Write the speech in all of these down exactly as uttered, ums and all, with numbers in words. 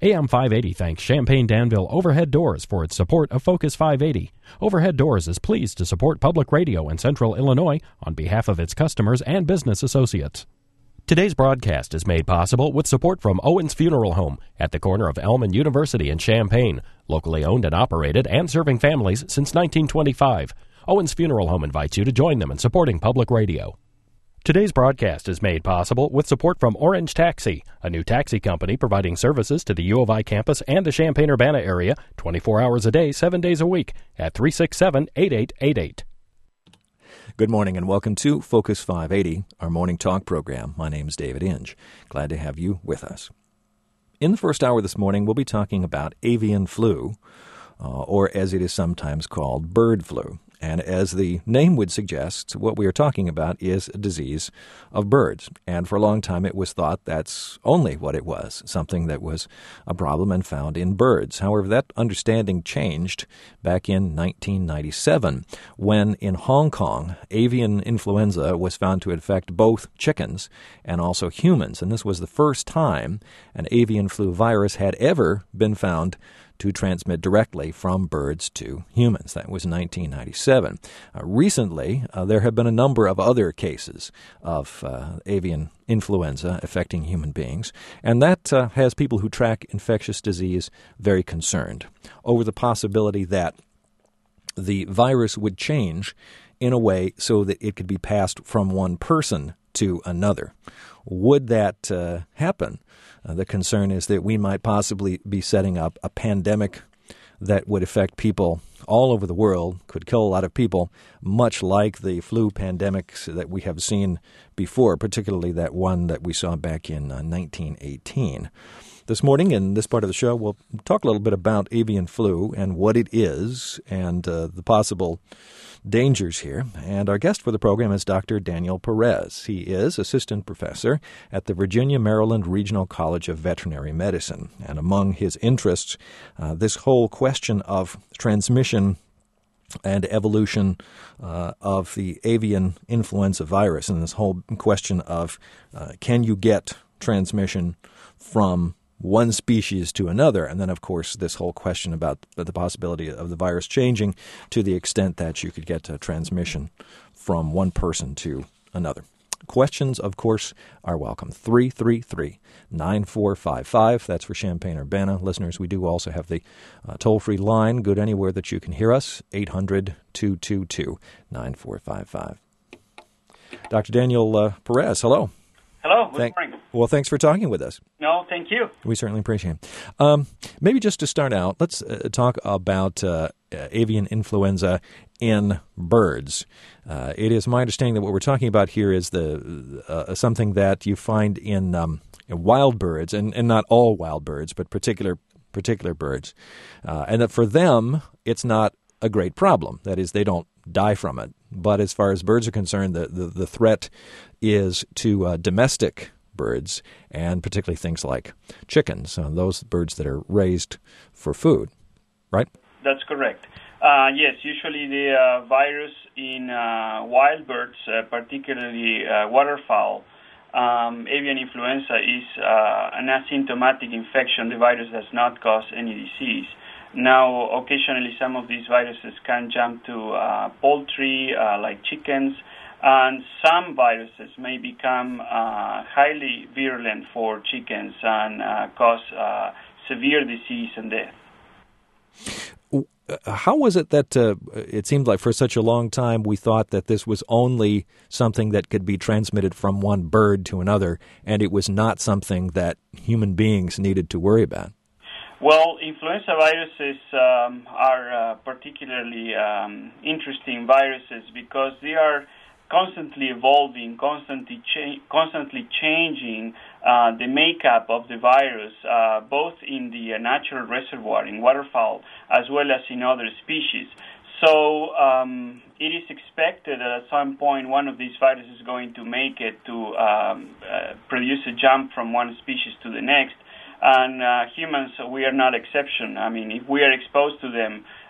A M five eighty thanks Champaign Danville Overhead Doors for its support of Focus five eighty. Overhead Doors is pleased to support public radio in Central Illinois on behalf of its customers and business associates. Today's broadcast is made possible with support from Owens Funeral Home at the corner of Elm and University in Champaign, locally owned and operated and serving families since nineteen twenty-five. Owens Funeral Home invites you to join them in supporting public radio. Today's broadcast is made possible with support from Orange Taxi, a new taxi company providing services to the U of I campus and the Champaign-Urbana area twenty-four hours a day, seven days a week at three six seven, eight eight eight eight. Good morning and welcome to Focus five eighty, our morning talk program. My name is David Inge. Glad to have you with us. In the first hour this morning, we'll be talking about avian flu, uh, or as it is sometimes called, bird flu. And as the name would suggest, what we are talking about is a disease of birds. And for a long time, it was thought that's only what it was, something that was a problem and found in birds. However, that understanding changed back in nineteen ninety-seven, when in Hong Kong, avian influenza was found to infect both chickens and also humans. And this was the first time an avian flu virus had ever been found to transmit directly from birds to humans. That was nineteen ninety-seven. Uh, recently, uh, there have been a number of other cases of uh, avian influenza affecting human beings, and that uh, has people who track infectious disease very concerned over the possibility that the virus would change in a way so that it could be passed from one person to another. Would that uh, happen? Uh, the concern is that we might possibly be setting up a pandemic that would affect people all over the world, could kill a lot of people, much like the flu pandemics that we have seen before, particularly that one that we saw back in uh, nineteen eighteen. This morning, in this part of the show, we'll talk a little bit about avian flu and what it is and uh, the possible dangers here. And our guest for the program is Doctor Daniel Perez. He is assistant professor at the Virginia Maryland Regional College of Veterinary Medicine. And among his interests, uh, this whole question of transmission and evolution uh, of the avian influenza virus, and this whole question of uh, can you get transmission from one species to another, and then, of course, this whole question about the possibility of the virus changing to the extent that you could get a transmission from one person to another. Questions, of course, are welcome. three three three, nine four five five. That's for Champaign-Urbana listeners. We do also have the uh, toll-free line, good anywhere that you can hear us, eight hundred, two two two, nine four five five. Doctor Daniel uh, Perez, hello. Hello, good Thank, morning. Well, thanks for talking with us. No, thank you. We certainly appreciate it. Um, maybe just to start out, let's uh, talk about uh, uh, avian influenza in birds. Uh, it is my understanding that what we're talking about here is the uh, something that you find in, um, in wild birds, and, and not all wild birds, but particular particular birds, uh, and that for them it's not a great problem. That is, they don't die from it. But as far as birds are concerned, the, the, the threat is to uh, domestic birds, and particularly things like chickens, uh, those birds that are raised for food, right? That's correct. Uh, yes, usually the uh, virus in uh, wild birds, uh, particularly uh, waterfowl, um, avian influenza is uh, an asymptomatic infection. The virus does not cause any disease. Now, occasionally some of these viruses can jump to uh, poultry, uh, like chickens, and some viruses may become uh, highly virulent for chickens and uh, cause uh, severe disease and death. How was it that uh, it seemed like for such a long time we thought that this was only something that could be transmitted from one bird to another, and it was not something that human beings needed to worry about? Well, influenza viruses um, are uh, particularly um, interesting viruses because they are constantly evolving, constantly cha- constantly changing uh, the makeup of the virus, uh, both in the uh, natural reservoir, in waterfowl, as well as in other species. So um, it is expected that at some point one of these viruses is going to make it to um, uh, produce a jump from one species to the next. And uh, humans, we are not exception. I mean, if we are exposed to them,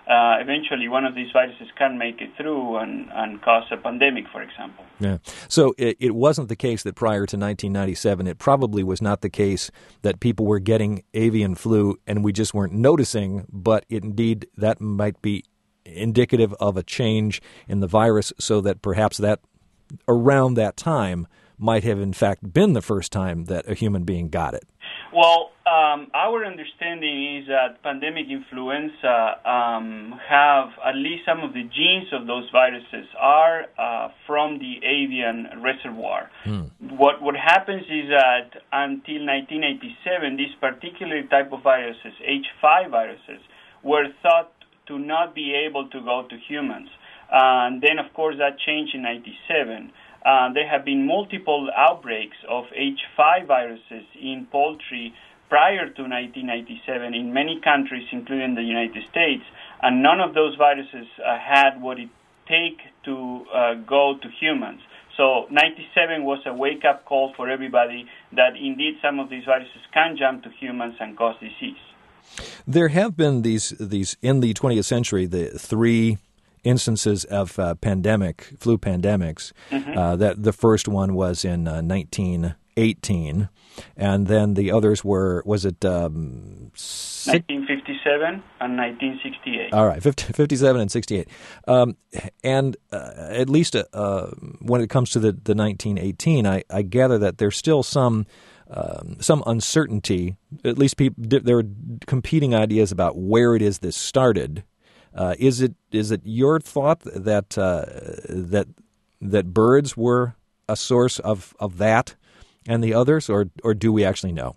uh, eventually one of these viruses can make it through and, and cause a pandemic, for example. Yeah. So it, it wasn't the case that prior to nineteen ninety-seven, it probably was not the case that people were getting avian flu and we just weren't noticing, but indeed that might be indicative of a change in the virus, so that perhaps that around that time might have in fact been the first time that a human being got it. Well, um, our understanding is that pandemic influenza um, have at least some of the genes of those viruses are uh, from the avian reservoir. Hmm. What what happens is that until nineteen eighty-seven, this particular type of viruses, H five viruses, were thought to not be able to go to humans. Uh, and then, of course, that changed in ninety-seven. Uh, there have been multiple outbreaks of H five viruses in poultry prior to nineteen ninety-seven in many countries, including the United States, and none of those viruses uh, had what it take to uh, go to humans. So ninety-seven was a wake-up call for everybody that indeed some of these viruses can jump to humans and cause disease. There have been these, these in the twentieth century, the three instances of uh, pandemic, flu pandemics. Mm-hmm. Uh, that the first one was in uh, nineteen eighteen, and then the others were, was it um, nineteen fifty-seven and nineteen sixty-eight. All right, fifty, fifty-seven and sixty-eight. Um, and uh, at least uh, when it comes to the, the nineteen eighteen, I, I gather that there's still some um, some uncertainty. At least people, there are competing ideas about where it is this started. Uh, is it is it your thought that uh, that that birds were a source of, of that and the others, or or do we actually know?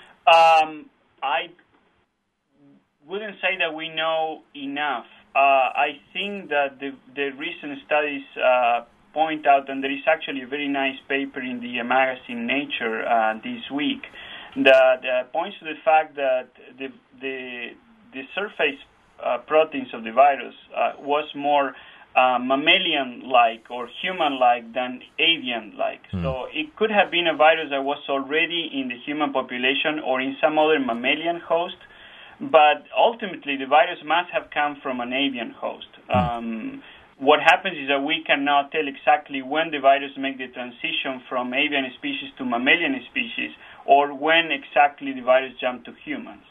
Um, I wouldn't say that we know enough. Uh, I think that the the recent studies uh, point out, and there is actually a very nice paper in the magazine Nature uh, this week that uh, points to the fact that the the the surface Uh, proteins of the virus uh, was more uh, mammalian-like or human-like than avian-like. Mm. So it could have been a virus that was already in the human population or in some other mammalian host, but ultimately the virus must have come from an avian host. Mm. Um, what happens is that we cannot tell exactly when the virus make the transition from avian species to mammalian species, or when exactly the virus jumped to humans.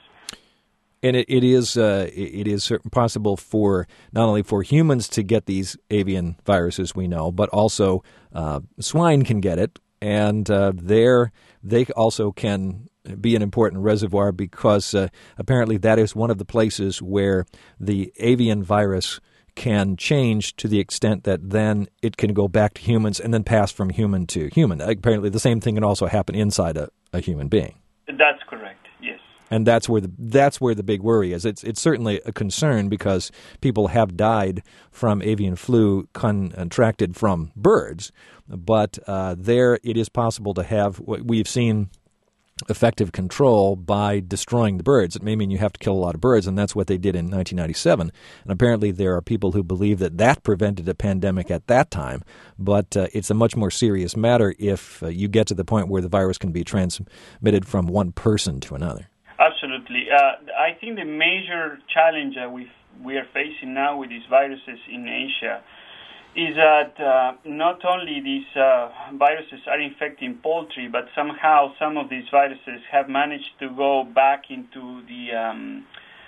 And it, it is uh, it is possible for not only for humans to get these avian viruses, we know, but also uh, swine can get it, and uh, there they also can be an important reservoir because uh, apparently that is one of the places where the avian virus can change to the extent that then it can go back to humans and then pass from human to human. Apparently the same thing can also happen inside a, a human being. That's correct, yes. And that's where the that's where the big worry is. It's it's certainly a concern because people have died from avian flu contracted from birds, but uh, there it is possible to have what we've seen effective control by destroying the birds. It may mean you have to kill a lot of birds, and that's what they did in nineteen ninety-seven. And apparently there are people who believe that that prevented a pandemic at that time, but uh, it's a much more serious matter if uh, you get to the point where the virus can be transmitted from one person to another. Absolutely. Uh, I think the major challenge that we we are facing now with these viruses in Asia is that uh, not only these uh, viruses are infecting poultry, but somehow some of these viruses have managed to go back into the um,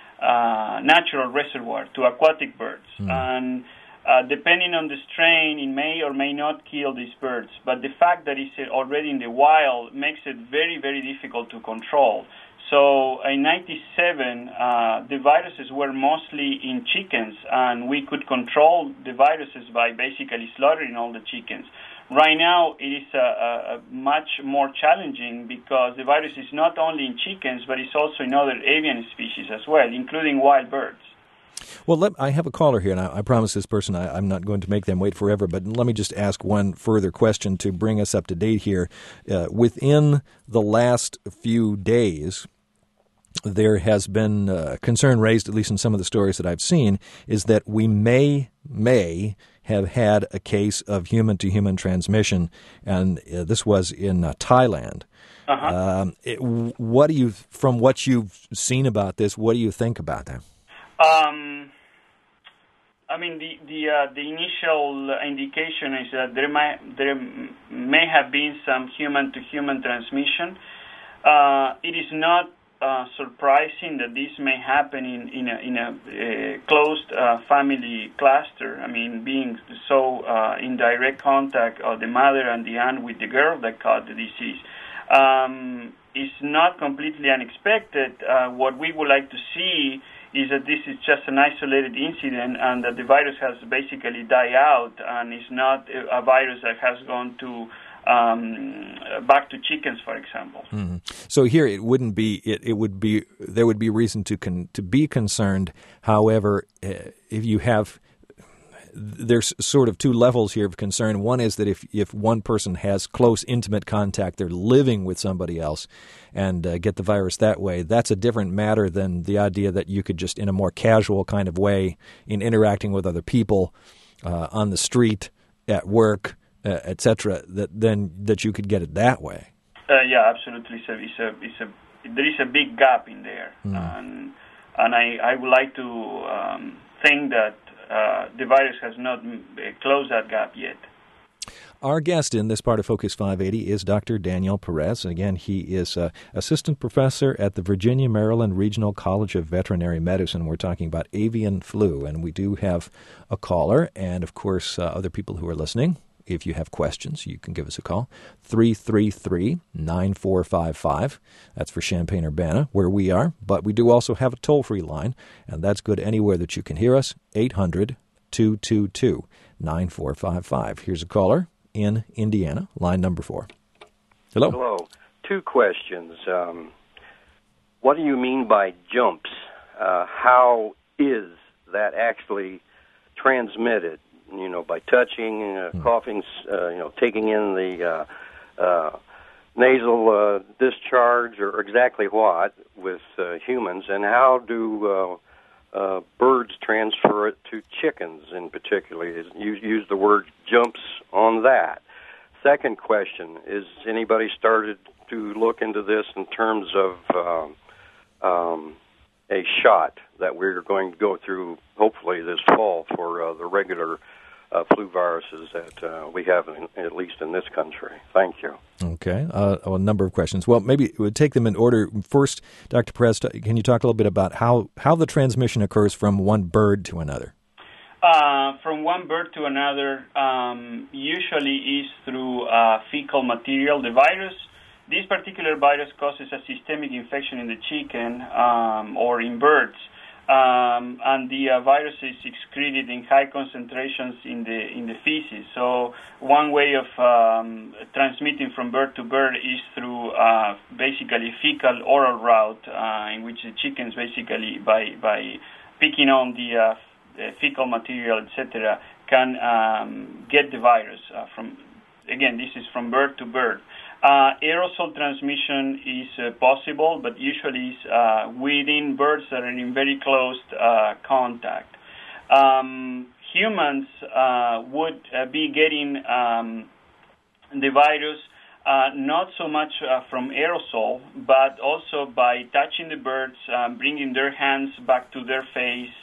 uh, natural reservoir, to aquatic birds. Mm. And uh, depending on the strain, it may or may not kill these birds. But the fact that it's already in the wild makes it very, very difficult to control. So in ninety-seven, uh, the viruses were mostly in chickens, and we could control the viruses by basically slaughtering all the chickens. Right now, it is uh, uh, much more challenging because the virus is not only in chickens, but it's also in other avian species as well, including wild birds. Well, let, I have a caller here, and I, I promise this person I, I'm not going to make them wait forever, but let me just ask one further question to bring us up to date here. Uh, within the last few days, there has been uh, concern raised, at least in some of the stories that I've seen, is that we may may have had a case of human-to-human transmission, and uh, this was in uh, Thailand. Uh-huh. Um, it, what do you, from what you've seen about this, what do you think about that? Um, I mean, the the uh, the initial indication is that there may there may have been some human-to-human transmission. Uh, it is not uh, surprising that this may happen in in a, in a uh, closed uh, family cluster. I mean, being so uh, in direct contact of the mother and the aunt with the girl that caught the disease. Um, is not completely unexpected. Uh, what we would like to see is that this is just an isolated incident and that the virus has basically died out and is not a virus that has gone to um, back to chickens, for example. Mm-hmm. So here it wouldn't be, it, it would be, there would be reason to con, to be concerned. However, uh, if you have, there's sort of two levels here of concern. One is that if, if one person has close, intimate contact, they're living with somebody else and uh, get the virus that way, that's a different matter than the idea that you could just, in a more casual kind of way, in interacting with other people uh, on the street, at work, uh, et cetera, that then that you could get it that way. Uh, yeah, absolutely. So it's a, it's a, there is a big gap in there. Mm. And, and I, I would like to um, think that Uh, the virus has not closed that gap yet. Our guest in this part of Focus five eighty is Doctor Daniel Perez. And again, he is uh, assistant professor at the Virginia Maryland Regional College of Veterinary Medicine. We're talking about avian flu, and we do have a caller and, of course, uh, other people who are listening. If you have questions, you can give us a call, three three three, nine four five five. That's for Champaign-Urbana, where we are. But we do also have a toll-free line, and that's good anywhere that you can hear us, eight hundred, two two two, nine four five five. Here's a caller in Indiana, line number four. Hello. Hello. Two questions. Um, what do you mean by jumps? Uh, how is that actually transmitted? You know, by touching, uh, hmm. coughing, uh, you know, taking in the uh, uh, nasal uh, discharge, or exactly what with uh, humans, and how do uh, uh, birds transfer it to chickens in particular? You use the word jumps on that. Second question, is anybody started to look into this in terms of uh, um, a shot that we're going to go through, hopefully this fall, for uh, the regular Uh, flu viruses that uh, we have, in, at least in this country? Thank you. Okay. Uh, a number of questions. Well, maybe we'll take them in order. First, Doctor Perez, can you talk a little bit about how, how the transmission occurs from one bird to another? Uh, from one bird to another um, usually is through uh, fecal material. The virus, this particular virus causes a systemic infection in the chicken um, or in birds. Um, and the uh, virus is excreted in high concentrations in the in the feces. So one way of um, transmitting from bird to bird is through uh, basically fecal oral route, uh, in which the chickens basically by by picking on the, uh, the fecal material, et cetera, can um, get the virus uh, from. Again, this is from bird to bird. Uh, aerosol transmission is uh, possible, but usually is uh, within birds that are in very close uh, contact. Um, humans uh, would uh, be getting um, the virus uh, not so much uh, from aerosol, but also by touching the birds, uh, bringing their hands back to their face,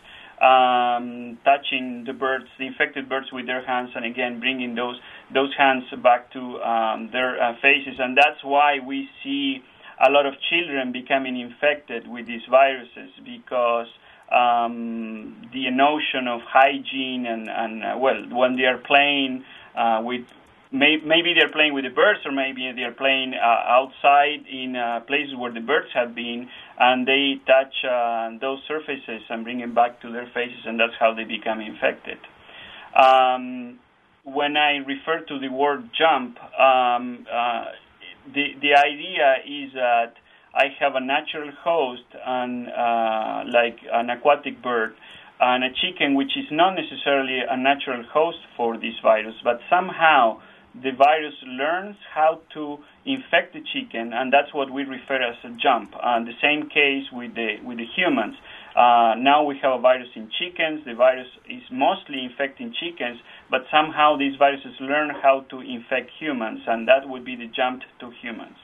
Um, touching the birds, the infected birds with their hands, and again bringing those those hands back to um, their uh, faces, and that's why we see a lot of children becoming infected with these viruses, because um, the notion of hygiene and, and uh, well, when they are playing uh, with May, maybe they're playing with the birds, or maybe they're playing uh, outside in uh, places where the birds have been, and they touch uh, those surfaces and bring them back to their faces, and that's how they become infected. Um, when I refer to the word jump, um, uh, the the idea is that I have a natural host, and uh, like an aquatic bird, and a chicken which is not necessarily a natural host for this virus, but somehow the virus learns how to infect the chicken, and that's what we refer as a jump. And the same case with the with the humans. Uh, now we have a virus in chickens. The virus is mostly infecting chickens, but somehow these viruses learn how to infect humans, and that would be the jump to humans.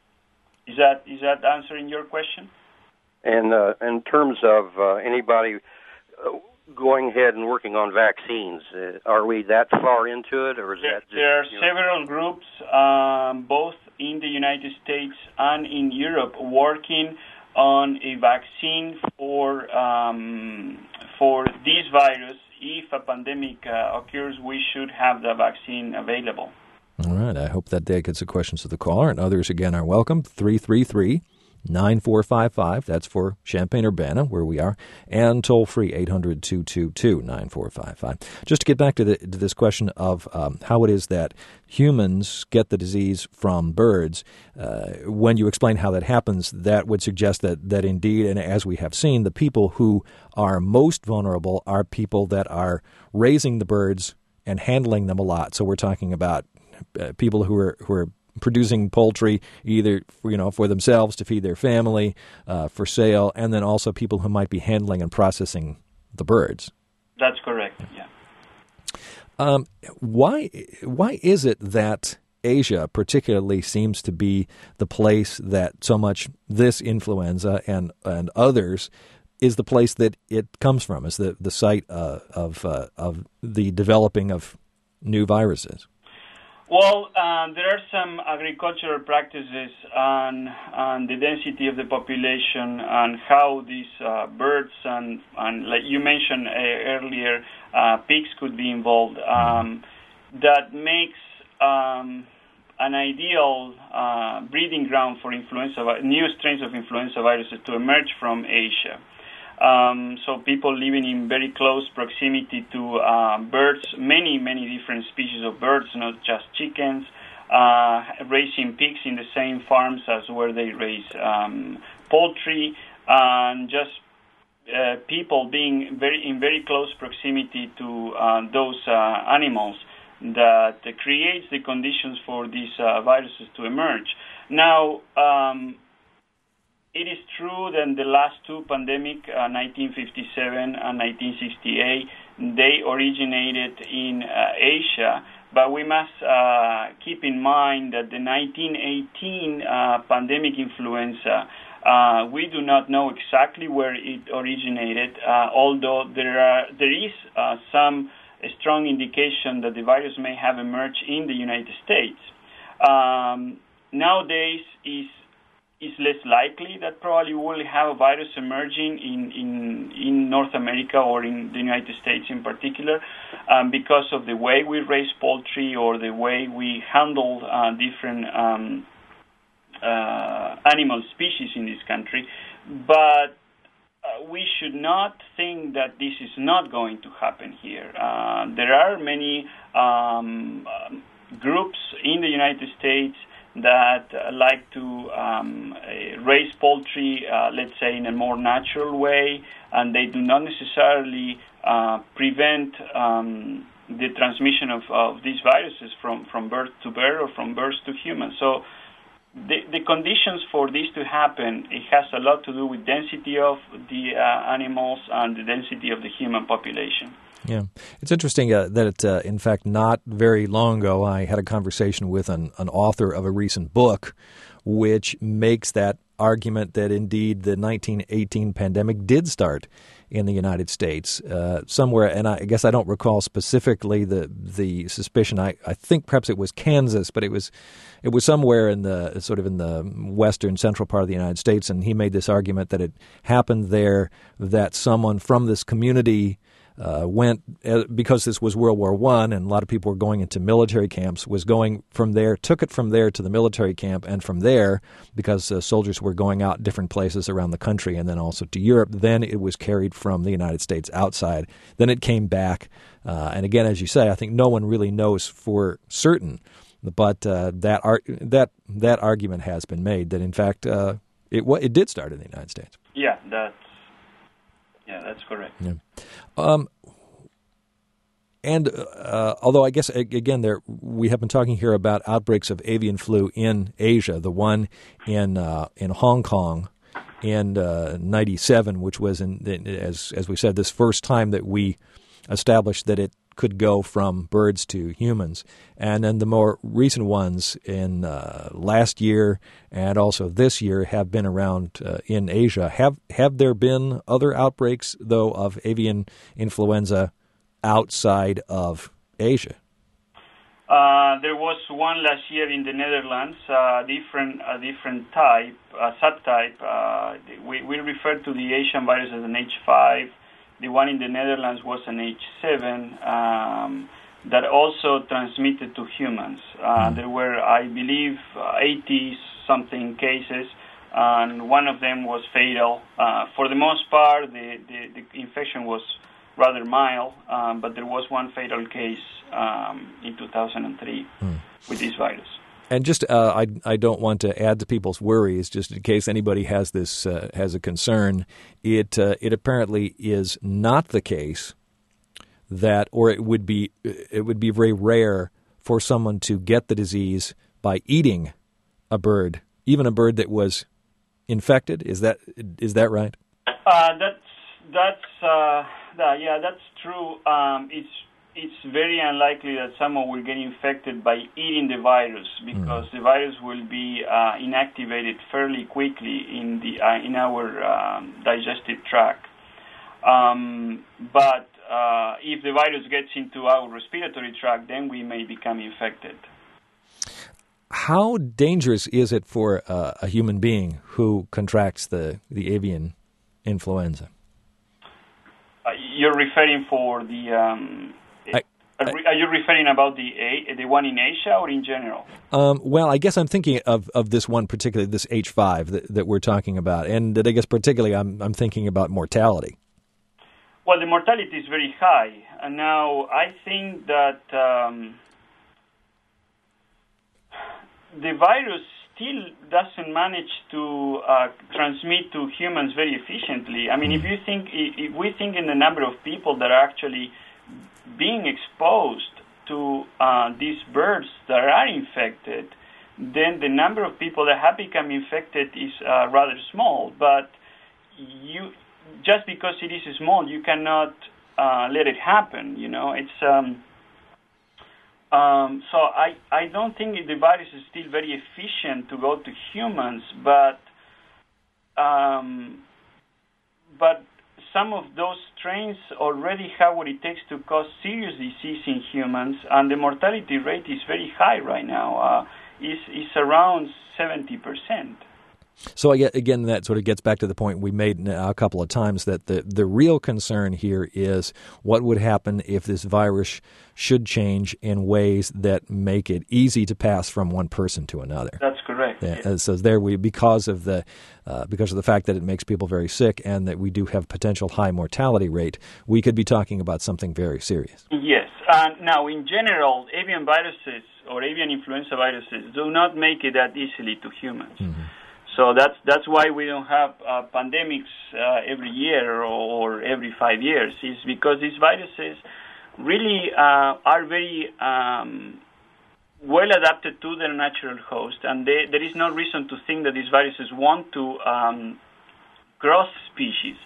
Is that is that answering your question? And uh, in terms of uh, anybody, uh, going ahead and working on vaccines. Uh, are we that far into it, or is there, that just... There are you know, several groups, um, both in the United States and in Europe, working on a vaccine for um, for this virus. If a pandemic uh, occurs, we should have the vaccine available. All right. I hope that day gets the questions to the caller, and others, again, are welcome. three three three, nine four five five. That's for Champaign-Urbana, where we are. And toll-free, eight hundred, two two two, nine four five five. Just to get back to, the, to this question of um, how it is that humans get the disease from birds, uh, when you explain how that happens, that would suggest that, that indeed, and as we have seen, the people who are most vulnerable are people that are raising the birds and handling them a lot. So we're talking about uh, people who are who are producing poultry either for, you know for themselves to feed their family, uh, for sale, and then also people who might be handling and processing the birds. That's correct. Yeah. Um, why why is it that Asia particularly seems to be the place that so much this influenza and and others is the place that it comes from, is the the site uh, of uh, of the developing of new viruses? Well, uh, there are some agricultural practices on, on the density of the population and how these uh, birds and, and, like you mentioned uh, earlier, uh, pigs could be involved. Um, that makes um, an ideal uh, breeding ground for influenza, new strains of influenza viruses to emerge from Asia. Um, so people living in very close proximity to uh, birds, many, many different species of birds, not just chickens, uh, raising pigs in the same farms as where they raise um, poultry, and just uh, people being very in very close proximity to uh, those uh, animals that uh, creates the conditions for these uh, viruses to emerge. Now, um, it is true that the last two pandemic, uh, nineteen fifty-seven and nineteen sixty-eight, they originated in uh, Asia, but we must uh, keep in mind that the nineteen eighteen uh, pandemic influenza, uh, we do not know exactly where it originated, uh, although there are there is uh, some strong indication that the virus may have emerged in the United States. Um, nowadays, is is less likely that probably we'll have a virus emerging in, in, in North America or in the United States in particular, um, because of the way we raise poultry or the way we handle uh, different um, uh, animal species in this country. But uh, we should not think that this is not going to happen here. Uh, there are many um, uh, groups in the United States that uh, like to um, uh, raise poultry, uh, let's say, in a more natural way, and they do not necessarily uh, prevent um, the transmission of, of these viruses from, from bird to bird or from birds to humans. So the, the conditions for this to happen, it has a lot to do with density of the uh, animals and the density of the human population. Yeah. It's interesting uh, that, it, uh, in fact, not very long ago, I had a conversation with an, an author of a recent book which makes that argument that, indeed, the nineteen eighteen pandemic did start in the United States uh, somewhere, and I guess I don't recall specifically the the suspicion. I, I think perhaps it was Kansas, but it was it was somewhere in the sort of in the western central part of the United States, and he made this argument that it happened there, that someone from this community Uh, went, uh, because this was World War One and a lot of people were going into military camps, was going from there, took it from there to the military camp, and from there, because uh, soldiers were going out different places around the country and then also to Europe, then it was carried from the United States outside. Then it came back. Uh, and again, as you say, I think no one really knows for certain, but uh, that ar- that that argument has been made that, in fact, uh, it it did start in the United States. Yeah, that's Yeah, that's correct. Yeah. Um, and uh, although I guess, again, there we have been talking here about outbreaks of avian flu in Asia, the one in uh, in Hong Kong in uh, ninety-seven, which was, in, as as we said, this first time that we established that it could go from birds to humans. And then the more recent ones in uh, last year and also this year have been around uh, in Asia. Have have there been other outbreaks, though, of avian influenza outside of Asia? Uh, there was one last year in the Netherlands, uh, different, a different type, a subtype. Uh, we, we refer to the Asian virus as an H five. The one in the Netherlands was an H seven um, that also transmitted to humans. Uh, there were, I believe, eighty-something cases, and one of them was fatal. Uh, for the most part, the, the, the infection was rather mild, um, but there was one fatal case um, in two thousand three hmm. with this virus. And just, uh, I I don't want to add to people's worries, just in case anybody has this uh, has a concern. It uh, it apparently is not the case that, or it would be it would be very rare for someone to get the disease by eating a bird, even a bird that was infected. Is that is that right? Uh, that's that's uh, that, yeah, that's true. Um, it's It's very unlikely that someone will get infected by eating the virus because mm. the virus will be uh, inactivated fairly quickly in the uh, in our um, digestive tract. Um, but uh, if the virus gets into our respiratory tract, then we may become infected. How dangerous is it for uh, a human being who contracts the, the avian influenza? Uh, you're referring for the... Um, I, Are you referring about the the one in Asia or in general? Um, well, I guess I'm thinking of, of this one particularly, this H five that, that we're talking about, and I guess particularly I'm I'm thinking about mortality. Well, the mortality is very high, and now I think that um, the virus still doesn't manage to uh, transmit to humans very efficiently. I mean, mm. if you think if we think in the number of people that are actually being exposed to uh, these birds that are infected, then the number of people that have become infected is uh, rather small. But you, just because it is small, you cannot uh, let it happen. You know, it's um, um, so I I don't think the virus is still very efficient to go to humans, but um, but. Some of those strains already have what it takes to cause serious disease in humans, and the mortality rate is very high right now. Uh, it's, it's around seventy percent. So again, that sort of gets back to the point we made a couple of times, that the, the real concern here is what would happen if this virus should change in ways that make it easy to pass from one person to another. That's correct. Yeah, yes. So there we because of the uh, because of the fact that it makes people very sick and that we do have potential high mortality rate, we could be talking about something very serious. Yes. Uh, now, in general, avian viruses or avian influenza viruses do not make it that easily to humans. Mm-hmm. So that's that's why we don't have uh, pandemics uh, every year or, or every five years. Is because these viruses really uh, are very um, well adapted to their natural host, and they, there is no reason to think that these viruses want to um, cross species.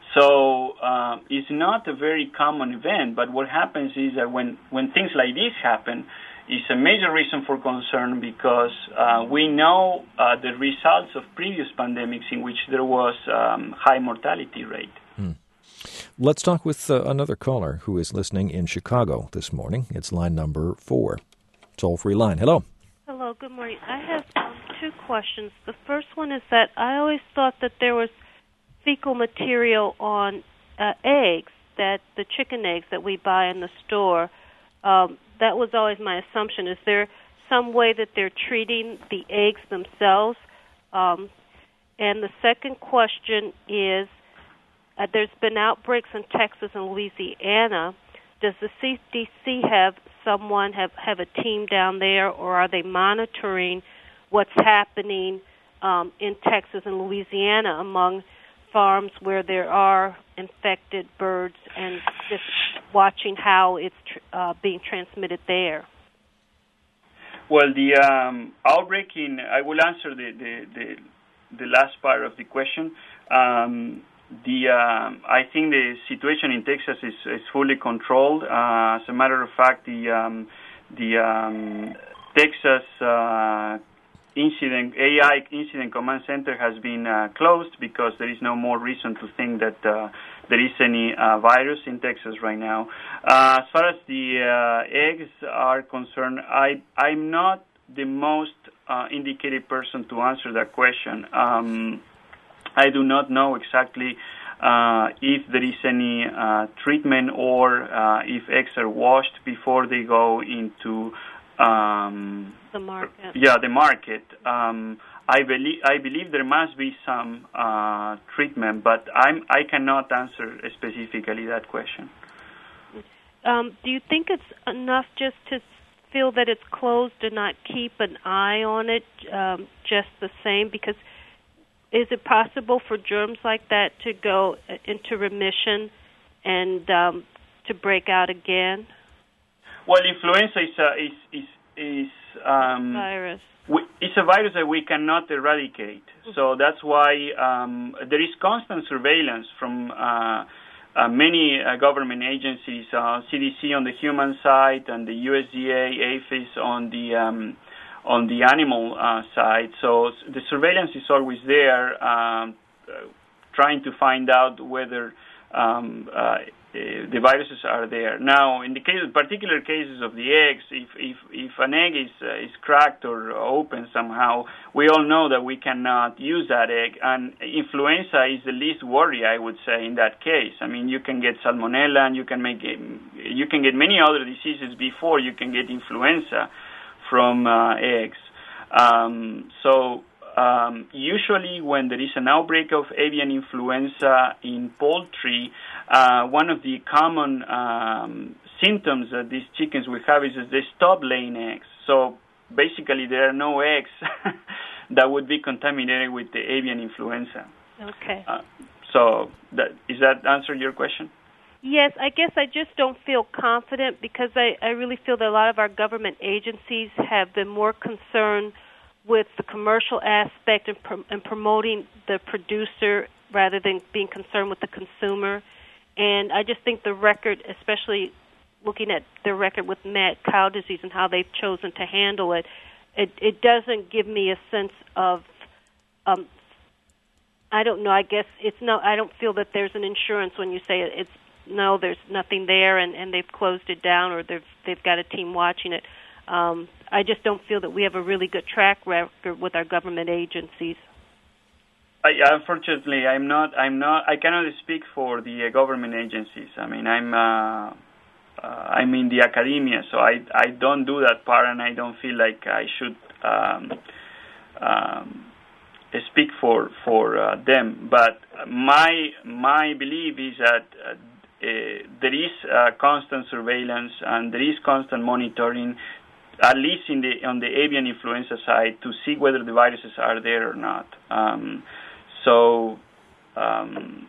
So uh, it's not a very common event. But what happens is that when when things like this happen, is a major reason for concern because uh, we know uh, the results of previous pandemics in which there was um, high mortality rate. Hmm. Let's talk with uh, another caller who is listening in Chicago this morning. It's line number four, toll-free line. Hello. Hello, good morning. I have um, two questions. The first one is that I always thought that there was fecal material on uh, eggs, that the chicken eggs that we buy in the store. Um, that was always my assumption. Is there some way that they're treating the eggs themselves? Um, and the second question is, uh, there's been outbreaks in Texas and Louisiana. Does the C D C have someone, have, have a team down there, or are they monitoring what's happening um, in Texas and Louisiana among farms where there are infected birds and just watching how it's tr- uh, being transmitted there? Well, the um, outbreak in, I will answer the, the, the, the last part of the question. Um, the um, I think the situation in Texas is, is fully controlled. Uh, as a matter of fact, the um, the um, Texas uh, incident A I incident command center has been uh, closed because there is no more reason to think that uh, there is any uh, virus in Texas right now. Uh, as far as the uh, eggs are concerned, I I'm not the most uh, indicated person to answer that question. Um, I do not know exactly uh, if there is any uh, treatment or uh, if eggs are washed before they go into um, the market. Yeah, the market. Um, I believe I believe there must be some uh, treatment, but I'm I cannot answer specifically that question. Um, do you think it's enough just to feel that it's closed and not keep an eye on it um, just the same? Because is it possible for germs like that to go into remission and um, to break out again? Well, influenza is a, is is, is um, virus. We, it's a virus that we cannot eradicate. Mm-hmm. So that's why um, there is constant surveillance from uh, uh, many uh, government agencies, uh, C D C on the human side and the U S D A, APHIS on the um, on the animal uh, side. So the surveillance is always there, um, uh, trying to find out whether um, uh, the viruses are there. Now, in the case, particular cases of the eggs, if if, if an egg is uh, is cracked or open somehow, we all know that we cannot use that egg. And influenza is the least worry, I would say, in that case. I mean, you can get salmonella, and you can make it, you can get many other diseases before you can get influenza from uh, eggs. Um, so. Um, usually when there is an outbreak of avian influenza in poultry, uh, one of the common um, symptoms that these chickens will have is that they stop laying eggs. So basically there are no eggs that would be contaminated with the avian influenza. Okay. Uh, so that, is that answer your question? Yes, I guess I just don't feel confident because I, I really feel that a lot of our government agencies have been more concerned with the commercial aspect and, prom- and promoting the producer rather than being concerned with the consumer. And I just think the record, especially looking at the record with mad cow disease and how they've chosen to handle it, it, it doesn't give me a sense of, um, I don't know, I guess it's no, I don't feel that there's an insurance when you say it's, no, there's nothing there and, and they've closed it down or they've, they've got a team watching it. Um, I just don't feel that we have a really good track record with our government agencies. I, unfortunately, I'm not. I'm not. I cannot speak for the uh, government agencies. I mean, I'm. Uh, uh, I'm in the academia, so I. I don't do that part, and I don't feel like I should um, um, speak for for uh, them. But my my belief is that uh, uh, there is uh, constant surveillance and there is constant monitoring, at least in the on the avian influenza side, to see whether the viruses are there or not. Um, so um,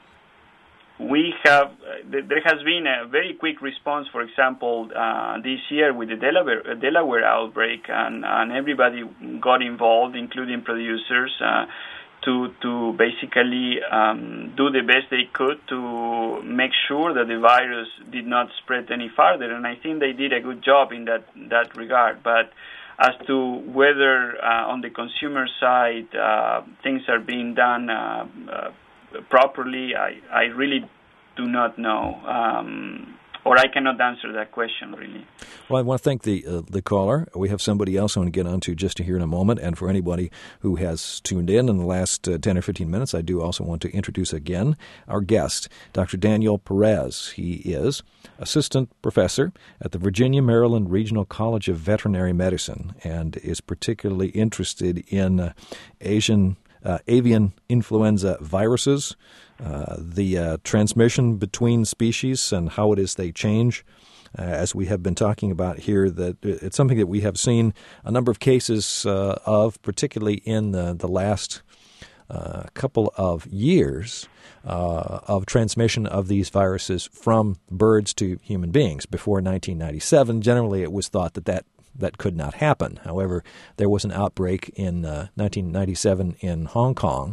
we have uh, th- there has been a very quick response. For example, uh, this year with the Delaware uh, Delaware outbreak, and, and everybody got involved, including producers, uh, to to basically um, do the best they could to make sure that the virus did not spread any farther. And I think they did a good job in that that regard. But as to whether uh, on the consumer side uh, things are being done uh, uh, properly, I, I really do not know, um, or I cannot answer that question really. Well, I want to thank the uh, the caller. We have somebody else I want to get on to just here in a moment. And for anybody who has tuned in in the last uh, ten or fifteen minutes, I do also want to introduce again our guest, Doctor Daniel Perez. He is assistant professor at the Virginia Maryland Regional College of Veterinary Medicine and is particularly interested in uh, Asian uh, avian influenza viruses, uh, the uh, transmission between species and how it is they change. Uh, as we have been talking about here, that it's something that we have seen a number of cases uh, of, particularly in the, the last uh, couple of years, uh, of transmission of these viruses from birds to human beings. Before nineteen ninety-seven, generally it was thought that that, that could not happen. However, there was an outbreak in uh, nineteen ninety-seven in Hong Kong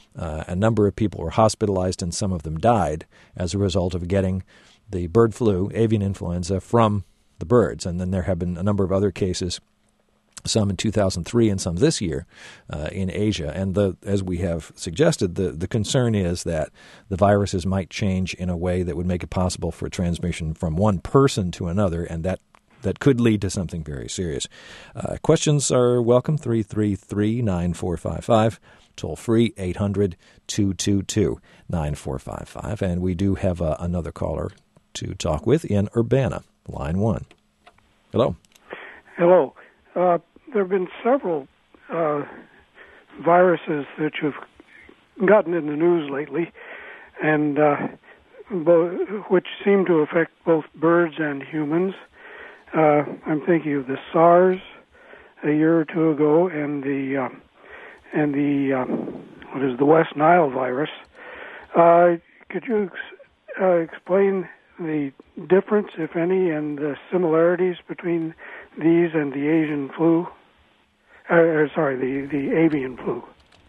Uh, a number of people were hospitalized and some of them died as a result of getting the bird flu, avian influenza, from the birds. And then there have been a number of other cases, some in two thousand three and some this year uh, in Asia. And the, as we have suggested, the, the concern is that the viruses might change in a way that would make it possible for transmission from one person to another, and that that could lead to something very serious. Uh, questions are welcome, three three three, nine four five five, toll free, eight hundred, two two two, nine four five five. And we do have uh, another caller to talk with in Urbana, line one. Hello. Hello. Uh, there have been several uh, viruses that you've gotten in the news lately, and uh, bo- which seem to affect both birds and humans. Uh, I'm thinking of the SARS a year or two ago, and the uh, and the uh, what is the West Nile virus. Uh, could you ex- uh, explain the difference, if any, and the similarities between these and the Asian flu? Uh, or sorry, the the avian flu.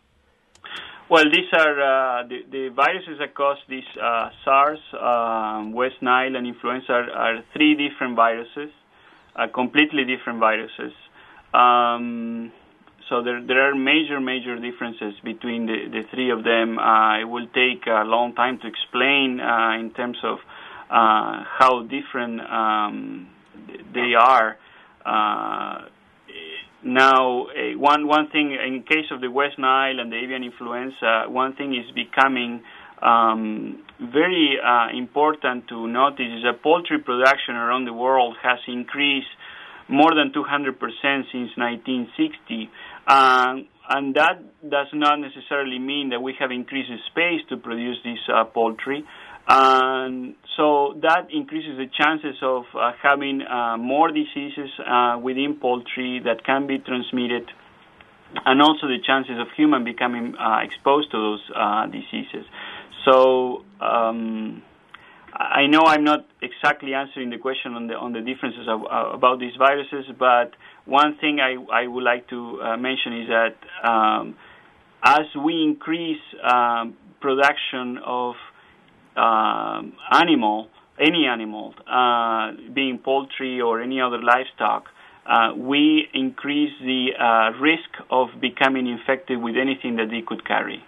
Well, these are uh, the, the viruses that cause this uh, SARS, um, West Nile, and influenza are, are three different viruses. Uh, completely different viruses. Um, so there there are major, major differences between the, the three of them. Uh, it will take a long time to explain uh, in terms of uh, how different um, they are. Uh, now, uh, one, one thing, in case of the West Nile and the avian influenza, one thing is becoming Um, very uh, important to notice is that poultry production around the world has increased more than two hundred percent since nineteen sixty. Uh, and that does not necessarily mean that we have increased the space to produce this uh, poultry. And so that increases the chances of uh, having uh, more diseases uh, within poultry that can be transmitted, and also the chances of human becoming uh, exposed to those uh, diseases. So um, I know I'm not exactly answering the question on the on the differences of, uh, about these viruses, but one thing I, I would like to uh, mention is that um, as we increase um, production of um, animal, any animal, uh, being poultry or any other livestock, uh, we increase the uh, risk of becoming infected with anything that they could carry.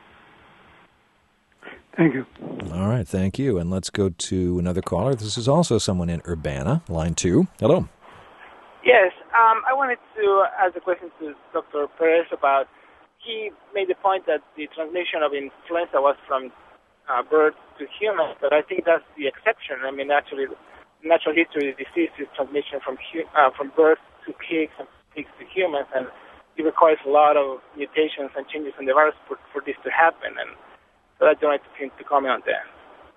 Thank you. All right, thank you. And let's go to another caller. This is also someone in Urbana, line two. Hello. Yes, um, I wanted to ask a question to Doctor Perez about, he made the point that the transmission of influenza was from uh, birds to humans, but I think that's the exception. I mean, actually, natural history disease is transmission from hu- uh, from birds to pigs and pigs to humans, and it requires a lot of mutations and changes in the virus for, for this to happen, and so I'd like to, to comment on that.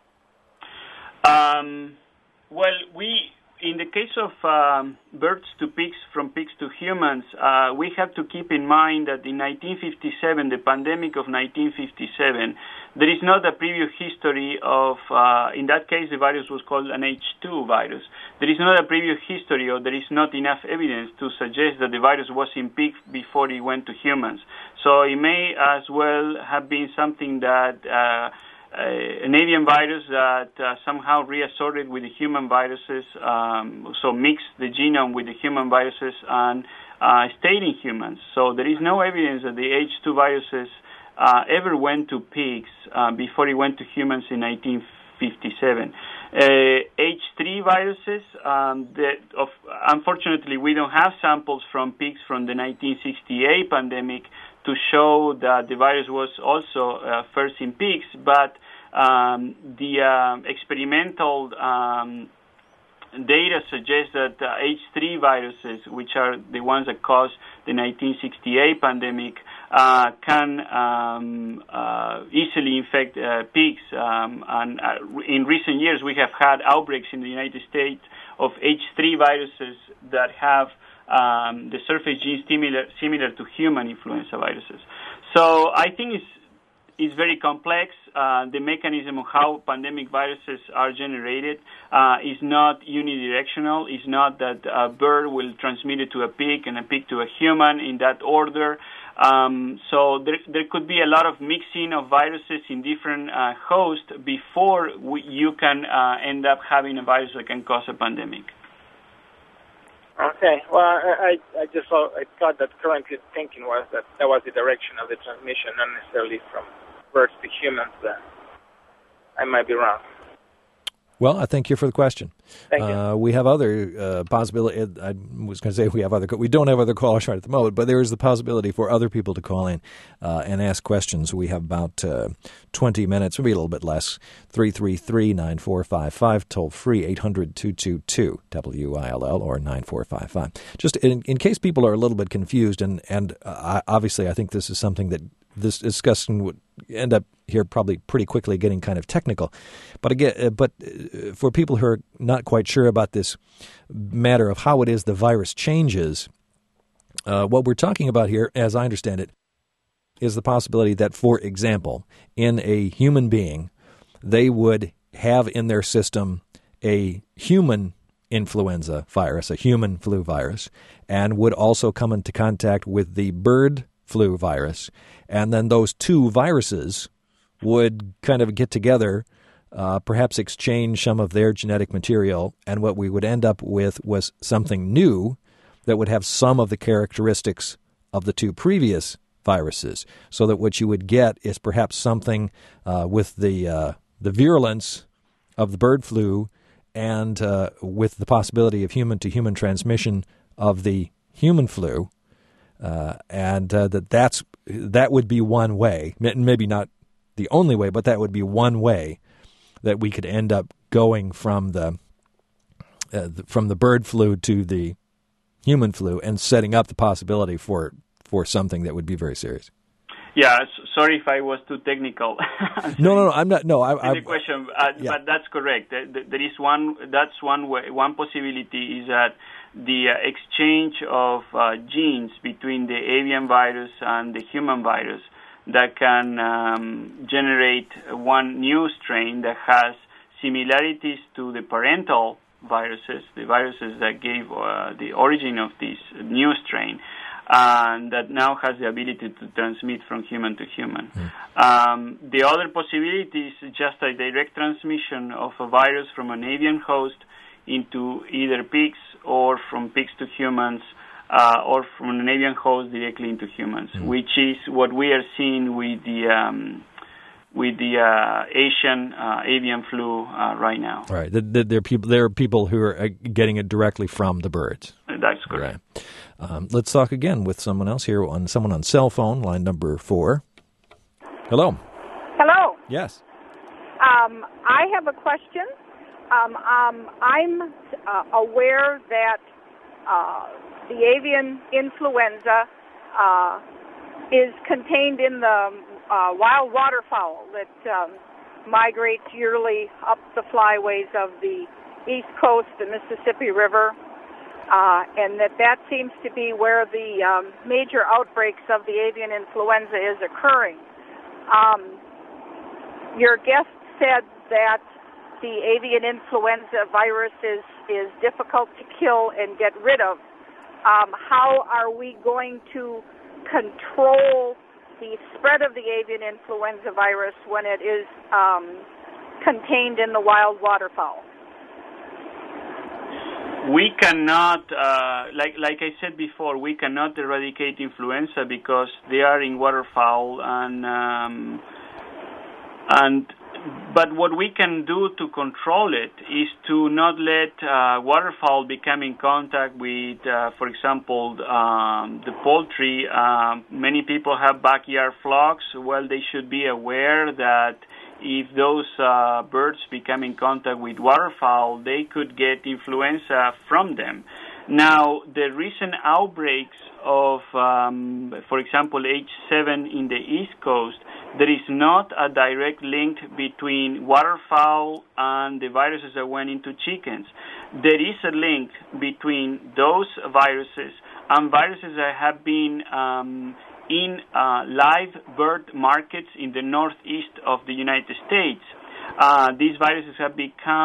Um, well, we, in the case of um, birds to pigs, from pigs to humans, uh, we have to keep in mind that in nineteen fifty-seven, the pandemic of nineteen fifty-seven, there is not a previous history of, uh, in that case, the virus was called an H two virus. There is not a previous history, or there is not enough evidence to suggest that the virus was in pigs before it went to humans. So it may as well have been something that uh, uh, an avian virus that uh, somehow reassorted with the human viruses, um, so mixed the genome with the human viruses and uh, stayed in humans. So there is no evidence that the H two viruses uh, ever went to pigs uh, before it went to humans in nineteen fifty-seven. Uh, H three viruses, um, that of, unfortunately, we don't have samples from pigs from the nineteen sixty-eight pandemic to show that the virus was also uh, first in pigs, but um, the uh, experimental um, data suggests that uh, H three viruses, which are the ones that caused the nineteen sixty-eight pandemic, uh, can um, uh, easily infect uh, pigs. Um, and uh, in recent years, we have had outbreaks in the United States of H three viruses that have um, the surface gene similar, similar to human influenza viruses. So I think it's is very complex. Uh, the mechanism of how pandemic viruses are generated uh, is not unidirectional. It's not that a bird will transmit it to a pig and a pig to a human in that order. Um, so there, there could be a lot of mixing of viruses in different uh, hosts before we, you can uh, end up having a virus that can cause a pandemic. Okay. Well, I, I just thought, I thought that current thinking was that that was the direction of the transmission, not necessarily from birds to humans. Then I might be wrong. Well, I thank you for the question. Thank you. Uh, we have other uh, possibility. I was going to say we have other. We don't have other callers right at the moment, but there is the possibility for other people to call in uh, and ask questions. We have about uh, twenty minutes, maybe a little bit less. three three three, nine four five five, toll free, eight hundred, two two two, W I L L, or nine four five five. Just in, in case people are a little bit confused, and, and uh, obviously I think this is something that this discussion would end up here probably pretty quickly getting kind of technical. But again, but for people who are not quite sure about this matter of how it is the virus changes, uh, what we're talking about here, as I understand it, is the possibility that, for example, in a human being, they would have in their system a human influenza virus, a human flu virus, and would also come into contact with the bird flu virus, and then those two viruses would kind of get together, uh, perhaps exchange some of their genetic material, and what we would end up with was something new that would have some of the characteristics of the two previous viruses, so that what you would get is perhaps something uh, with the uh, the virulence of the bird flu and uh, with the possibility of human-to-human transmission of the human flu. Uh, and uh, that that's that would be one way, maybe not the only way, but that would be one way that we could end up going from the, uh, the from the bird flu to the human flu and setting up the possibility for for something that would be very serious. Yeah, sorry if I was too technical. no, no, no, I'm not. No, I. The question, uh, yeah. But that's correct. There is one. That's one way. One possibility is that the uh, exchange of uh, genes between the avian virus and the human virus that can um, generate one new strain that has similarities to the parental viruses, the viruses that gave uh, the origin of this new strain, and that now has the ability to transmit from human to human. Mm. Um, the other possibility is just a direct transmission of a virus from an avian host into either pigs or from pigs to humans, uh, or from an avian host directly into humans, mm. which is what we are seeing with the um, with the uh, Asian uh, avian flu uh, right now. Right, there are people. There are people who are getting it directly from the birds. That's correct. Right. Um, let's talk again with someone else here on someone on cell phone line number four. Hello. Hello. Yes. Um, I have a question. Um, um, I'm uh, aware that uh, the avian influenza uh, is contained in the uh, wild waterfowl that um, migrates yearly up the flyways of the East Coast, the Mississippi River, uh, and that that seems to be where the um, major outbreaks of the avian influenza is occurring. Um, your guest said that the avian influenza virus is, is difficult to kill and get rid of. Um, how are we going to control the spread of the avian influenza virus when it is um, contained in the wild waterfowl? We cannot, uh, like like I said before, we cannot eradicate influenza because they are in waterfowl, and um, and. But what we can do to control it is to not let uh, waterfowl become in contact with, uh, for example, um, the poultry. Uh, many people have backyard flocks. Well, they should be aware that if those uh, birds become in contact with waterfowl, they could get influenza from them. Now, the recent outbreaks of, um, for example, H seven in the East Coast, there is not a direct link between waterfowl and the viruses that went into chickens. There is a link between those viruses and viruses that have been um, in uh, live bird markets in the northeast of the United States. Uh, these viruses have become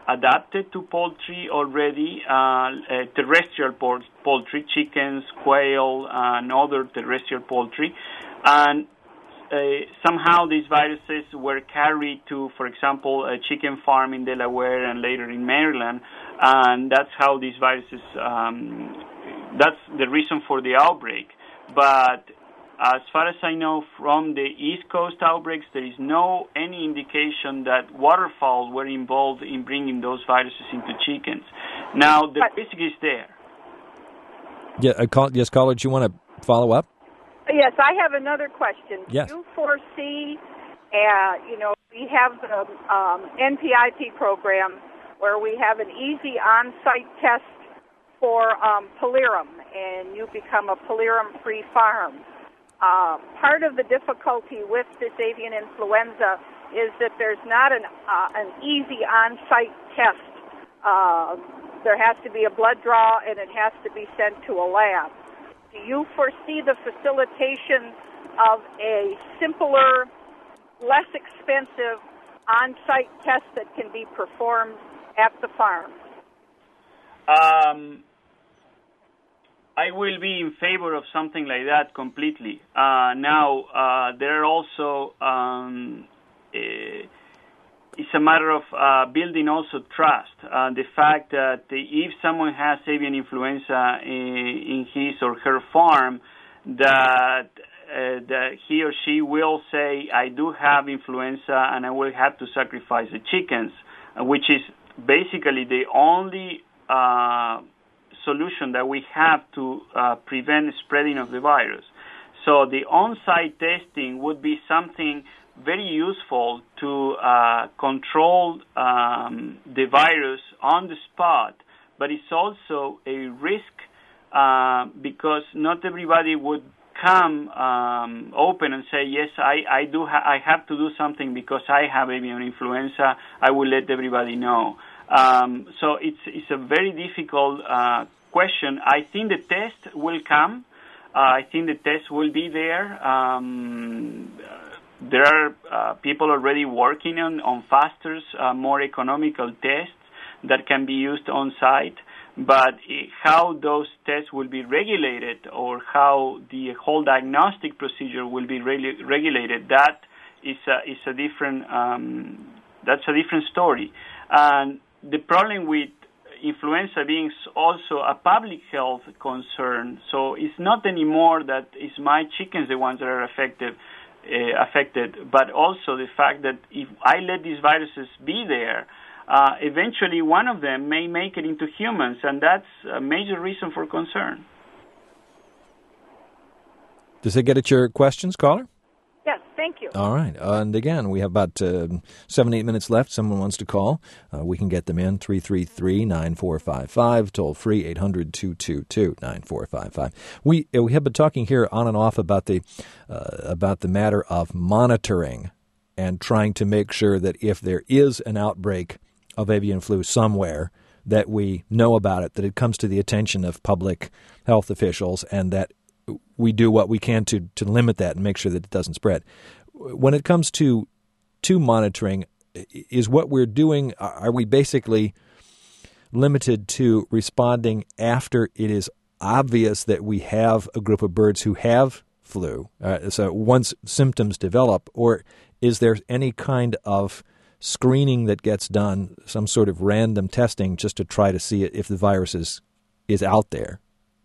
adapted to poultry already, uh, uh, terrestrial poultry, chickens, quail, and other terrestrial poultry. And uh, somehow these viruses were carried to, for example, a chicken farm in Delaware and later in Maryland. And that's how these viruses, um, that's the reason for the outbreak. But as far as I know, from the East Coast outbreaks, there is no any indication that waterfowl were involved in bringing those viruses into chickens. Now, the risk is there. Yeah, uh, call, yes, caller, do you want to follow up? Yes, I have another question. Yes. Do you foresee, uh, you know, we have the um, N P I P program where we have an easy on-site test for um, pullurum, and you become a pullurum-free farm. Uh, part of the difficulty with this avian influenza is that there's not an uh, an easy on-site test. Uh, there has to be a blood draw, and it has to be sent to a lab. Do you foresee the facilitation of a simpler, less expensive on-site test that can be performed at the farm? Um. I will be in favor of something like that completely. Uh, now, uh, there are also, um, uh, it's a matter of uh, building also trust. Uh, the fact that if someone has avian influenza in, in his or her farm, that, uh, that he or she will say, I do have influenza and I will have to sacrifice the chickens, which is basically the only uh, solution that we have to uh, prevent spreading of the virus. So the on-site testing would be something very useful to uh, control um, the virus on the spot, but it's also a risk uh, because not everybody would come um, open and say, yes, I, I do ha- I have to do something because I have avian influenza. I will let everybody know. Um, so it's it's a very difficult uh, question. I think the test will come. Uh, I think the test will be there. Um, there are uh, people already working on, on faster, uh, more economical tests that can be used on site. But how those tests will be regulated or how the whole diagnostic procedure will be regu- regulated, that is a, is a different um, that's a different story. And the problem with influenza being also a public health concern, so it's not anymore that it's my chickens the ones that are affected, uh, affected, but also the fact that if I let these viruses be there, uh, eventually one of them may make it into humans, and that's a major reason for concern. Does it get at your questions, caller? Yes, thank you. All right. Uh, and again, we have about uh, seven, eight minutes left. Someone wants to call. Uh, we can get them in, three three three, nine four five five, toll free, eight hundred, two two two, nine four five five. We uh, we have been talking here on and off about the uh, about the matter of monitoring and trying to make sure that if there is an outbreak of avian flu somewhere, that we know about it, that it comes to the attention of public health officials, and that we do what we can to, to limit that and make sure that it doesn't spread. When it comes to to monitoring, is what we're doing, are we basically limited to responding after it is obvious that we have a group of birds who have flu, uh, so once symptoms develop, or is there any kind of screening that gets done, some sort of random testing just to try to see if the virus is, is out there?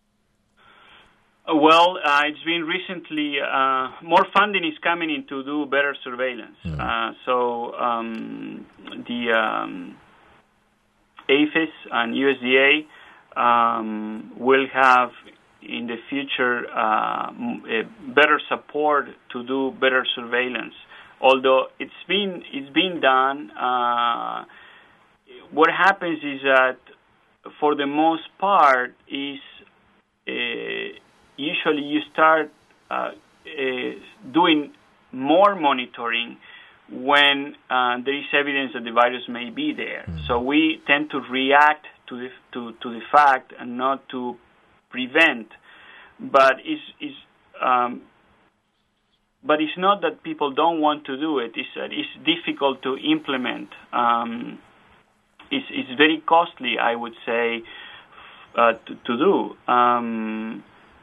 Well, uh, it's been recently, uh, more funding is coming in to do better surveillance. Mm. Uh, so um, the um, APHIS and U S D A um, will have in the future uh, better support to do better surveillance. Although it's been it's been done, uh, what happens is that for the most part is uh, usually you start uh, uh, doing more monitoring when uh, there is evidence that the virus may be there. Mm. So we tend to react to the to, to the fact and not to prevent. But it's, it's um, but it's not that people don't want to do it. It's that it's difficult to implement. Um, is is very costly, I would say, uh, to, to do. Um,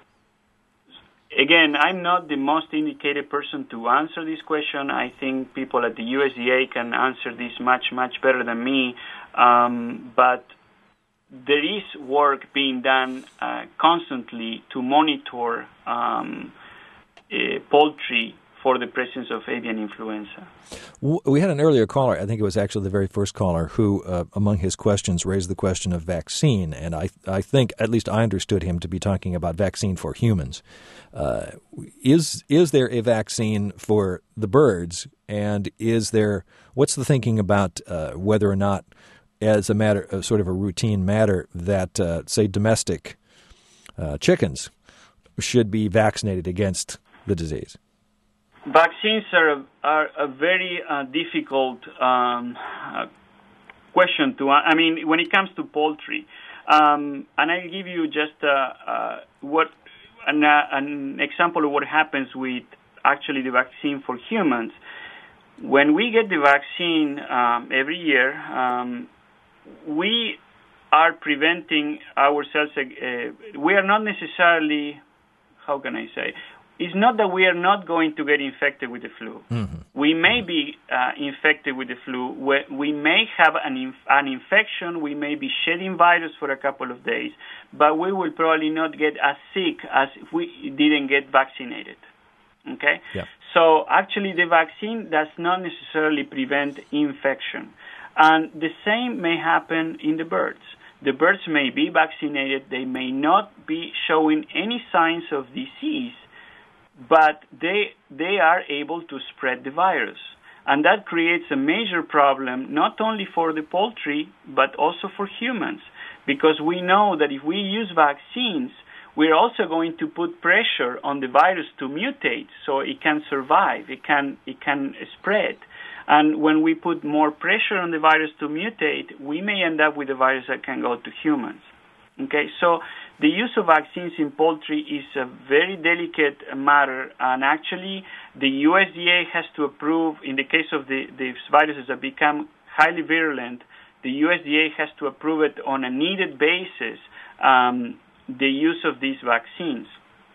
again, I'm not the most indicated person to answer this question. I think people at the U S D A can answer this much, much better than me. Um, but there is work being done uh, constantly to monitor um, uh, poultry for the presence of avian influenza. We had an earlier caller, I think it was actually the very first caller, who uh, among his questions raised the question of vaccine, and I I think, at least I understood him to be talking about vaccine for humans. Uh, is is there a vaccine for the birds, and is there, what's the thinking about uh, whether or not, as a matter, uh, sort of a routine matter, that, uh, say, domestic uh, chickens should be vaccinated against the disease? Vaccines are a, are a very uh, difficult um, uh, question to. I mean, when it comes to poultry, um, and I'll give you just uh, uh, what an, uh, an example of what happens with actually the vaccine for humans. When we get the vaccine um, every year, um, we are preventing ourselves. Uh, we are not necessarily, how can I say? It's not that we are not going to get infected with the flu. Mm-hmm. We may be uh, infected with the flu. We, we may have an, inf- an infection. We may be shedding virus for a couple of days, but we will probably not get as sick as if we didn't get vaccinated. Okay? Yeah. So actually the vaccine does not necessarily prevent infection. And the same may happen in the birds. The birds may be vaccinated. They may not be showing any signs of disease, but they they are able to spread the virus. And that creates a major problem, not only for the poultry, but also for humans, because we know that if we use vaccines, we're also going to put pressure on the virus to mutate so it can survive, it can it can spread. And when we put more pressure on the virus to mutate, we may end up with a virus that can go to humans. Okay, so the use of vaccines in poultry is a very delicate matter, and actually the U S D A has to approve, in the case of the, the viruses that become highly virulent, the U S D A has to approve it on a needed basis, um, the use of these vaccines.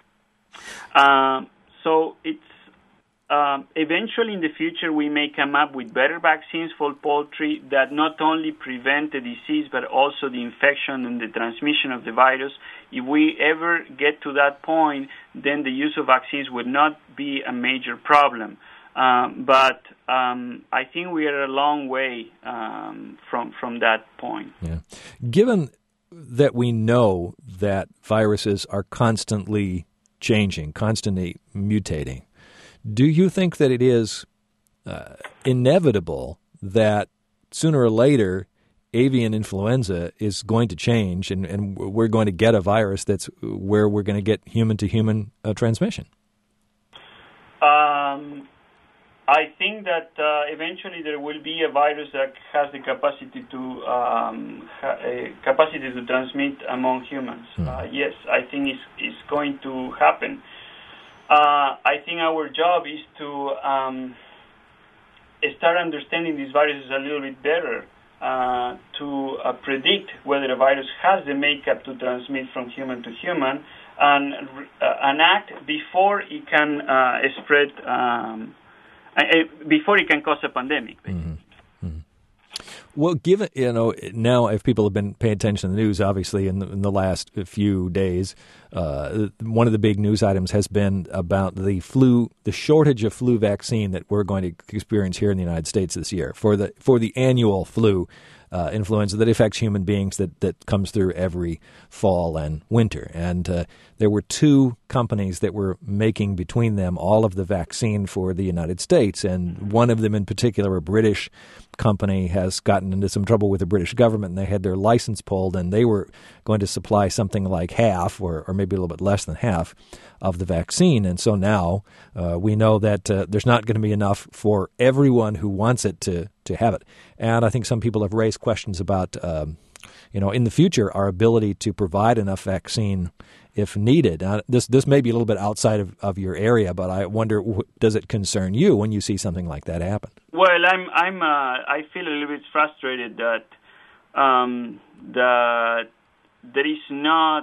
Uh, so it's Um, eventually, in the future, we may come up with better vaccines for poultry that not only prevent the disease, but also the infection and the transmission of the virus. If we ever get to that point, then the use of vaccines would not be a major problem. Um, but um, I think we are a long way um, from from that point. Yeah. Given that we know that viruses are constantly changing, constantly mutating, do you think that it is uh, inevitable that sooner or later avian influenza is going to change and, and we're going to get a virus that's where we're going to get human-to-human uh, transmission? Um, I think that uh, eventually there will be a virus that has the capacity to um, ha- a capacity to transmit among humans. Mm. Uh, yes, I think it's, it's going to happen. Uh, I think our job is to um, start understanding these viruses a little bit better, uh, to uh, predict whether a virus has the makeup to transmit from human to human, and uh, and act before it can uh, spread, um, uh, before it can cause a pandemic, basically. Mm-hmm. Well, given, you know, now if people have been paying attention to the news, obviously in the, in the last few days, uh, one of the big news items has been about the flu, the shortage of flu vaccine that we're going to experience here in the United States this year for the for the annual flu uh, influenza that affects human beings that, that comes through every fall and winter. And uh, there were two companies that were making between them all of the vaccine for the United States, and one of them in particular, a British company, has gotten into some trouble with the British government, and they had their license pulled, and they were going to supply something like half or, or maybe a little bit less than half of the vaccine. And so now uh, we know that uh, there's not going to be enough for everyone who wants it to, to have it. And I think some people have raised questions about, um, you know, in the future, our ability to provide enough vaccine if needed. Now, this this may be a little bit outside of, of your area, but I wonder, does it concern you when you see something like that happen? Well, I'm I'm uh, I feel a little bit frustrated that um, that there is not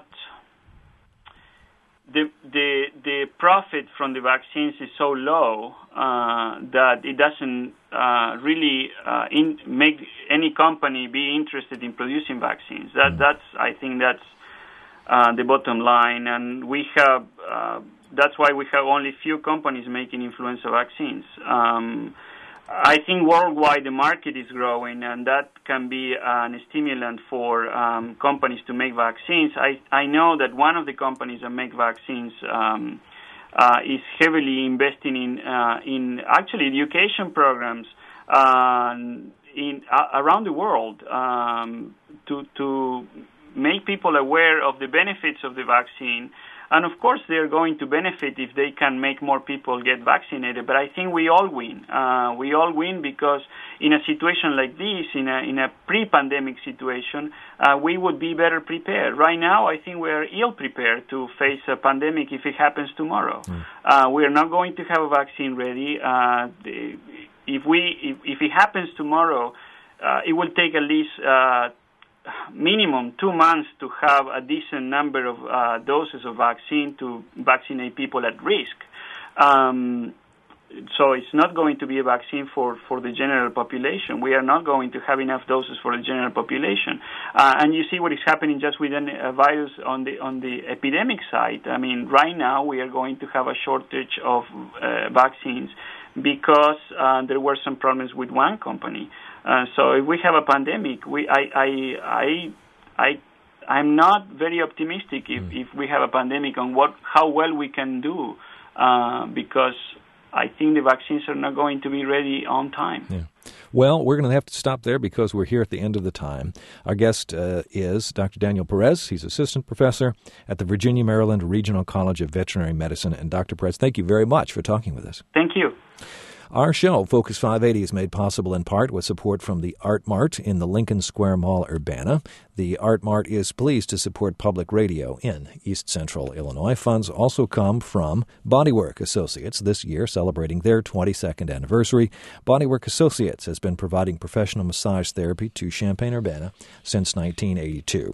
the the the profit from the vaccines is so low uh, that it doesn't uh, really uh, in, make any company be interested in producing vaccines. That that's I think that's uh, the bottom line, and we have uh, that's why we have only few companies making influenza vaccines. Um, I think worldwide the market is growing, and that can be an stimulant for um, companies to make vaccines. I, I know that one of the companies that make vaccines um, uh, is heavily investing in uh, in actually education programs uh, in uh, around the world um, to to make people aware of the benefits of the vaccine. And of course, they're going to benefit if they can make more people get vaccinated. But I think we all win. Uh, we all win because in a situation like this, in a in a pre-pandemic situation, uh, we would be better prepared. Right now, I think we're ill prepared to face a pandemic if it happens tomorrow. Mm. Uh, we are not going to have a vaccine ready. Uh, the, if we if, if it happens tomorrow, uh, it will take at least Uh, minimum two months to have a decent number of uh, doses of vaccine to vaccinate people at risk. Um, so it's not going to be a vaccine for, for the general population. We are not going to have enough doses for the general population. Uh, and you see what is happening just with a virus on the on the epidemic side. I mean, right now we are going to have a shortage of uh, vaccines because uh, there were some problems with one company. Uh, so if we have a pandemic, we, I, I, I, I, I'm not very optimistic if, mm. if we have a pandemic on what, how well we can do, uh, because I think the vaccines are not going to be ready on time. Yeah. Well, we're going to have to stop there because we're here at the end of the time. Our guest uh, is Doctor Daniel Perez. He's assistant professor at the Virginia, Maryland Regional College of Veterinary Medicine. And Doctor Perez, thank you very much for talking with us. Thank you. Our show, Focus five eighty, is made possible in part with support from the Art Mart in the Lincoln Square Mall, Urbana. The Art Mart is pleased to support public radio in East Central Illinois. Funds also come from Bodywork Associates, this year celebrating their twenty-second anniversary. Bodywork Associates has been providing professional massage therapy to Champaign-Urbana since nineteen eighty-two.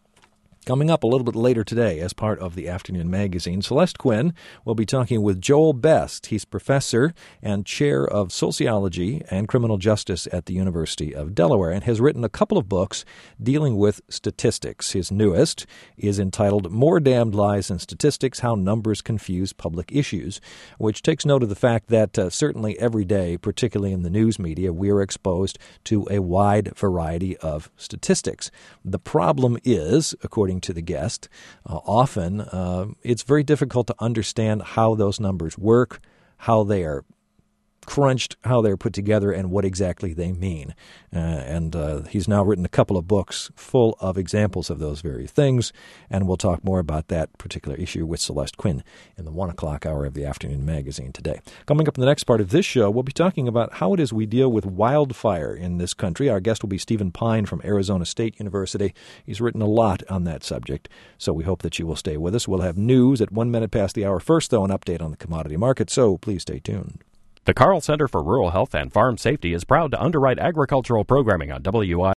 Coming up a little bit later today as part of the Afternoon Magazine, Celeste Quinn will be talking with Joel Best. He's professor and chair of sociology and criminal justice at the University of Delaware and has written a couple of books dealing with statistics. His newest is entitled More Damned Lies and Statistics, How Numbers Confuse Public Issues, which takes note of the fact that uh, certainly every day, particularly in the news media, we are exposed to a wide variety of statistics. The problem is, according to the guest, uh, often uh, it's very difficult to understand how those numbers work, how they are crunched, how they're put together, and what exactly they mean. Uh, and uh, he's now written a couple of books full of examples of those very things, and we'll talk more about that particular issue with Celeste Quinn in the one o'clock hour of the Afternoon Magazine today. Coming up in the next part of this show, we'll be talking about how it is we deal with wildfire in this country. Our guest will be Stephen Pine from Arizona State University. He's written a lot on that subject, so we hope that you will stay with us. We'll have news at one minute past the hour. First, though, an update on the commodity market, so please stay tuned. The Carl Center for Rural Health and Farm Safety is proud to underwrite agricultural programming on W I